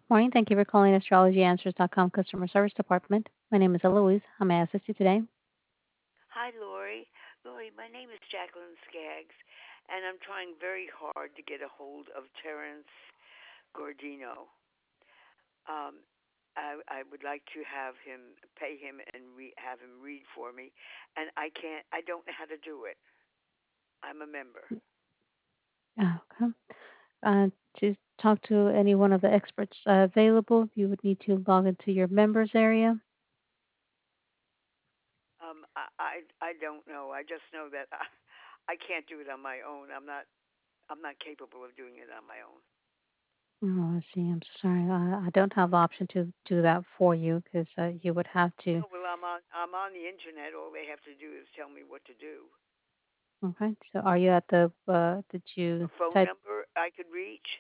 Morning. Thank you for calling astrologyanswers.com customer service department. My name is Eloise. How may I assist you today? Hi, Lori. Lori, my name is Jacqueline Skaggs, and I'm trying very hard to get a hold of Terrence Gordino. Um, I would like to have him pay him and have him read for me, and I can't. I don't know how to do it. I'm a member. Okay. To talk to any one of the experts available, you would need to log into your members area. I don't know. I just know that I can't do it on my own. I'm not capable of doing it on my own. Oh, I see. I'm sorry. I don't have the option to do that for you because you would have to. No, well, I'm on the internet. All they have to do is tell me what to do. Okay. So are you at the, did A you phone type, number I could reach.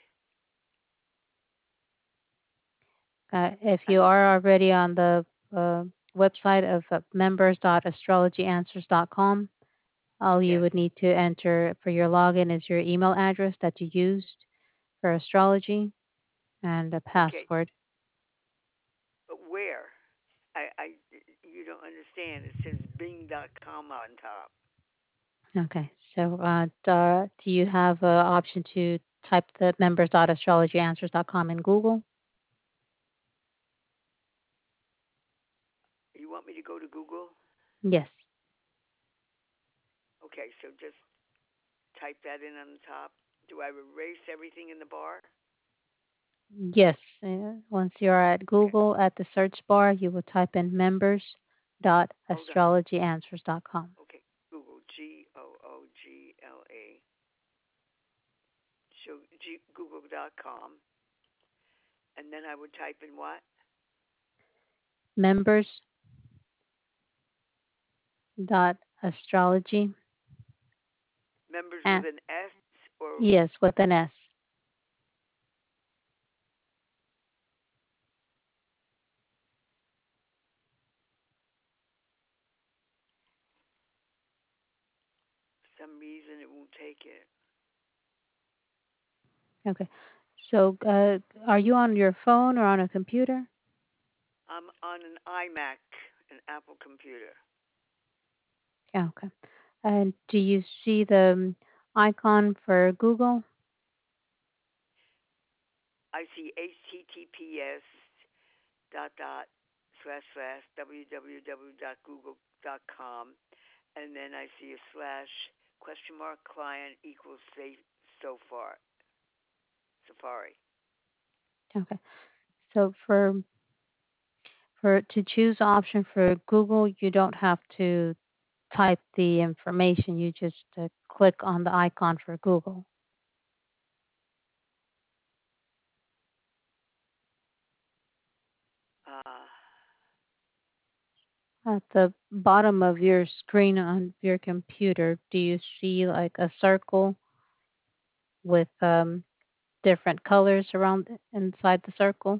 if I you mean, are already on the uh, website of members.astrologyanswers.com, all you yes. would need to enter for your login is your email address that you used for astrology and a Okay, password. but where? I you don't understand. It says Bing.com on top. Okay. So, do you have an option to type the members.astrologyanswers.com in Google? You want me to go to Google? Yes. Okay, so just type that in on the top. Do I erase everything in the bar? Yes. Once you're at Okay, Google at the search bar, you will type in hold on. members.astrologyanswers.com. Okay, Google Google. So Google.com, and then I would type in what? Members.astrology. Members with And an S or yes, with an S. some reason it won't take it. Okay. So, are you on your phone or on a computer? I'm on an iMac, an Apple computer. Yeah, okay. And do you see the icon for Google? I see HTTPS dot dot slash slash www.google.com, and then I see a slash question mark client equals safe so far Safari. Okay. So for to choose the option for Google, you don't have to type the information. You just click on the icon for Google. Uh, At the bottom of your screen on your computer, do you see like a circle with different colors around inside the circle?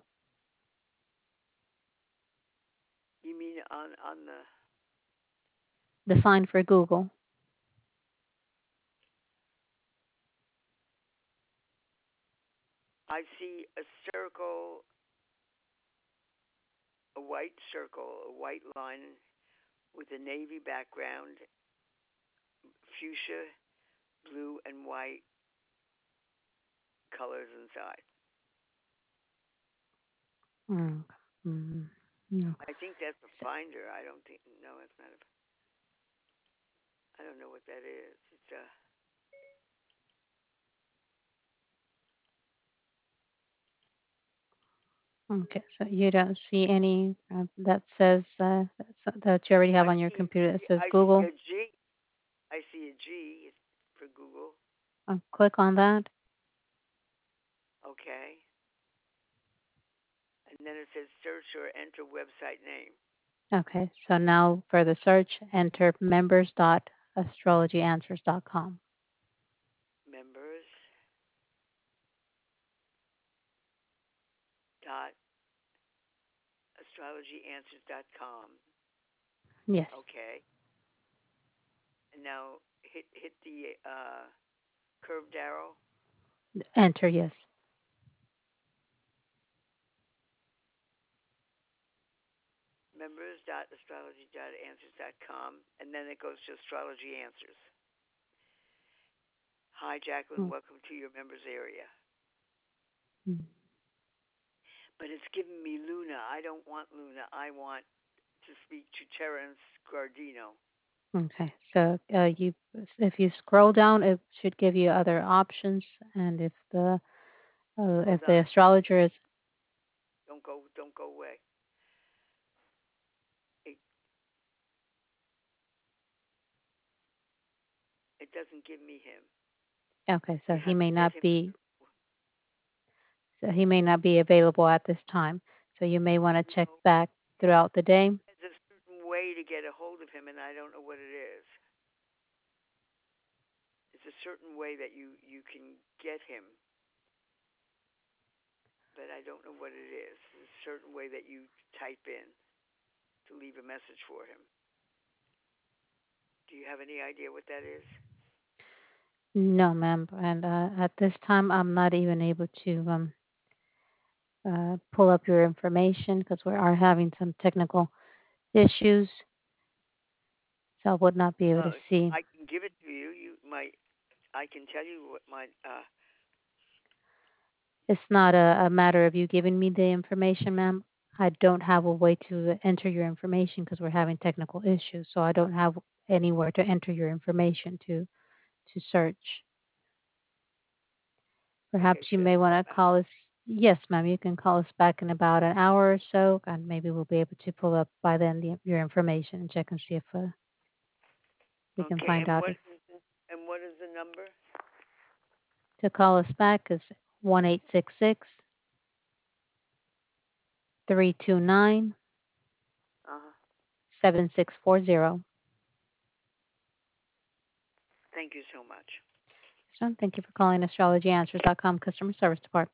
you mean on the? The sign for Google. I see a circle, a white circle, a white line with a navy background, fuchsia, blue, and white colors inside. Mm. Mm. No. I think that's a finder. I don't think. No, it's not a. I don't know what that is. It's a. Okay, so you don't see any that says that you already have I on your see a computer that G. says I see Google. a G. I see a G for Google. Click on that. Okay. And then it says search or enter website name. Okay, so now for the search, enter members.astrologyanswers.com. Members dot astrologyanswers.com. Yes, Okay. And now hit the curved arrow. enter yes. members.astrology.answers.com, and then it goes to Astrology Answers. Hi, Jacqueline. Mm, Welcome to your members area. mm. But it's giving me Luna. I don't want Luna. I want to speak to Terence Gardino. Okay. So if you scroll down, it should give you other options, and if Hold the on. astrologer is Don't go away. It it doesn't give me him. okay, You have to get him. so he may not be available at this time. So you may want to check No, back throughout the day. there's a certain way to get a hold of him, and I don't know what it is. It's a certain way that you can get him, but I don't know what it is. There's a certain way that you type in to leave a message for him. Do you have any idea what that is? No, ma'am. And at this time, I'm not even able to pull up your information because we are having some technical issues. So I would not be able to see. I can give it to you. I can tell you what my It's not a matter of you giving me the information, ma'am. I don't have a way to enter your information because we're having technical issues. So I don't have anywhere to enter your information to search. okay. Perhaps you Should I may call want to back? call us. Yes, ma'am. You can call us back in about an hour or so, and maybe we'll be able to pull up by then your information and check and see if we can Okay. find out if And what is the number? to call us back is 1-866 329 Uh huh. 7640. Thank you so much. So thank you for calling astrologyanswers.com customer service department.